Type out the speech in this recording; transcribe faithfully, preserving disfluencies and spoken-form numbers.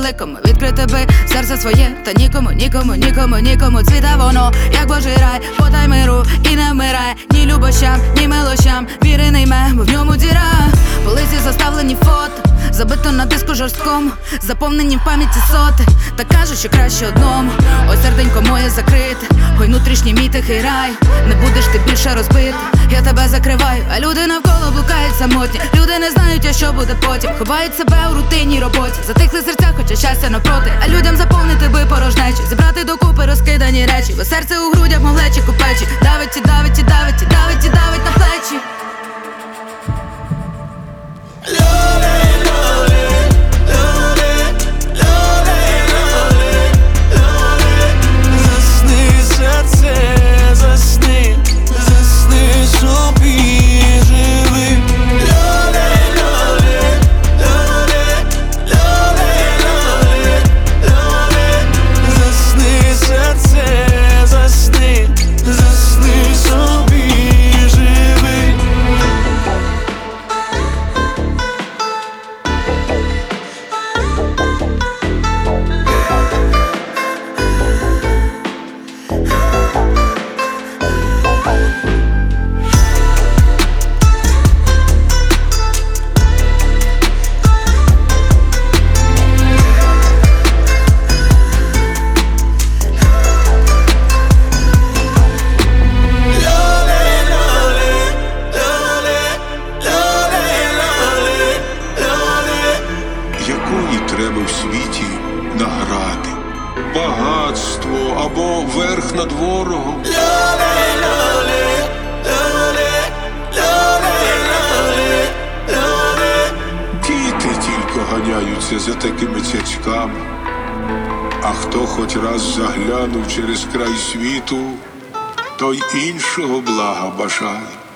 великому відкрити би серце своє, та нікому, нікому, нікому, нікому. Цвіте воно, як Божий рай, подай миру і не вмирай. Ні любощам, ні милощам, віри не йме, бо в ньому діра. По лисі заставлені фото, забито на диску жорсткому, заповнені в пам'яті соти. Та кажуть, що краще одному. Ось серденько моє закрите, ой, внутрішній мій тихий рай. Не будеш ти більше розбити, я тебе закриваю. А люди навколо блукають самотні. Люди не знають, а що буде потім. Ховають себе у рутинній роботі. Затихли серця, хоча щастя навпроти. А людям заповнити би порожнечі, зібрати докупи розкидані речі. Бо серце у грудях, мов лечі купечі. Давить і давить і давить і давить і давить на плечі. Треба в світі награди, багатство або верх над ворогом. Діти тільки ганяються за такими цяцьками, а хто хоч раз заглянув через край світу, той іншого блага бажає.